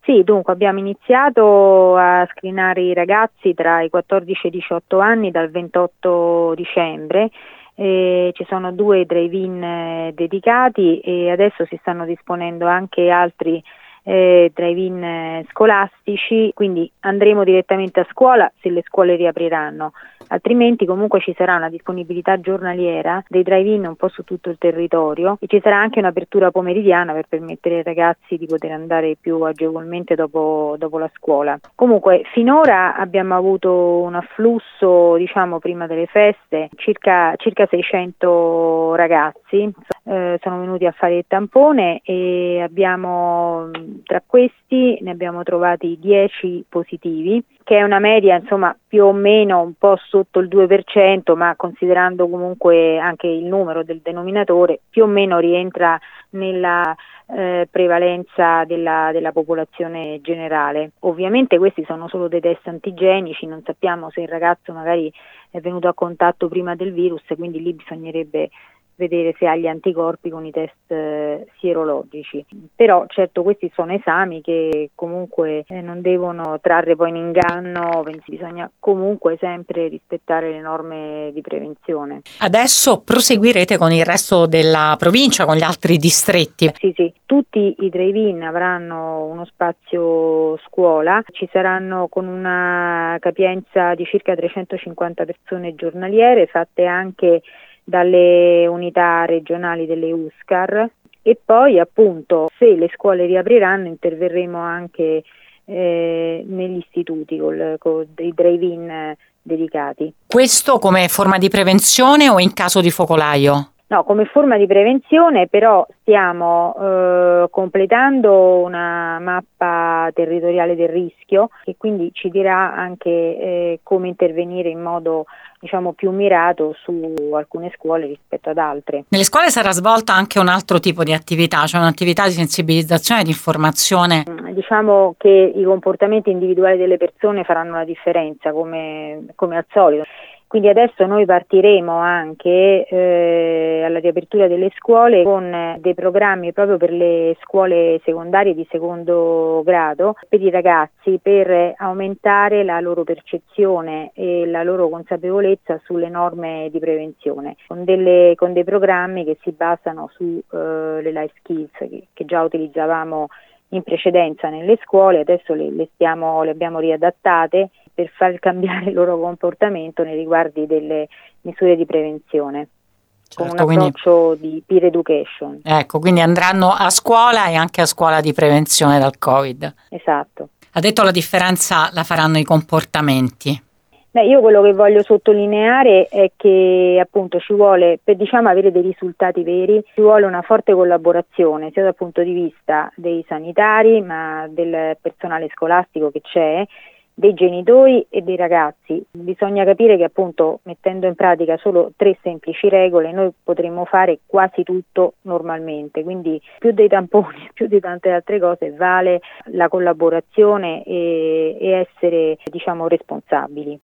Sì, dunque abbiamo iniziato a screenare i ragazzi tra i 14 e i 18 anni dal 28 dicembre. Ci sono 2 drive-in dedicati e adesso si stanno disponendo anche altri drive-in scolastici, quindi andremo direttamente a scuola se le scuole riapriranno. Altrimenti comunque ci sarà una disponibilità giornaliera dei drive-in un po' su tutto il territorio e ci sarà anche un'apertura pomeridiana per permettere ai ragazzi di poter andare più agevolmente dopo la scuola. Comunque finora abbiamo avuto un afflusso, diciamo prima delle feste, circa 600 ragazzi sono venuti a fare il tampone e abbiamo, tra questi ne abbiamo trovati 10 positivi, che è una media insomma più o meno un po' sotto il 2%, ma considerando comunque anche il numero del denominatore più o meno rientra nella prevalenza della popolazione generale. Ovviamente questi sono solo dei test antigenici, non sappiamo se il ragazzo magari è venuto a contatto prima del virus, quindi lì bisognerebbe vedere se ha gli anticorpi con i test sierologici. Però certo questi sono esami che comunque non devono trarre poi in inganno, bisogna comunque sempre rispettare le norme di prevenzione. Adesso proseguirete con il resto della provincia, con gli altri distretti? Sì, tutti i drive-in avranno uno spazio scuola, ci saranno con una capienza di circa 350 persone giornaliere, fatte anche dalle unità regionali delle USCAR, e poi appunto se le scuole riapriranno interverremo anche negli istituti con dei drive-in dedicati. Questo come forma di prevenzione o in caso di focolaio? No, come forma di prevenzione, però stiamo completando una mappa territoriale del rischio che quindi ci dirà anche come intervenire in modo diciamo più mirato su alcune scuole rispetto ad altre. Nelle scuole sarà svolta anche un altro tipo di attività, cioè un'attività di sensibilizzazione e di informazione. Diciamo che i comportamenti individuali delle persone faranno la differenza come al solito. Quindi adesso noi partiremo anche alla riapertura delle scuole con dei programmi proprio per le scuole secondarie di secondo grado, per i ragazzi, per aumentare la loro percezione e la loro consapevolezza sulle norme di prevenzione, con dei programmi che si basano sulle life skills che già utilizzavamo in precedenza nelle scuole. Adesso le abbiamo riadattate per far cambiare il loro comportamento nei riguardi delle misure di prevenzione, con un approccio di peer education. Ecco, quindi andranno a scuola e anche a scuola di prevenzione dal Covid. Esatto. Ha detto la differenza la faranno i comportamenti. Io quello che voglio sottolineare è che appunto ci vuole, per avere dei risultati veri, ci vuole una forte collaborazione sia dal punto di vista dei sanitari, ma del personale scolastico che c'è, dei genitori e dei ragazzi. Bisogna capire che appunto mettendo in pratica solo 3 semplici regole noi potremmo fare quasi tutto normalmente, quindi più dei tamponi, più di tante altre cose vale la collaborazione e essere responsabili.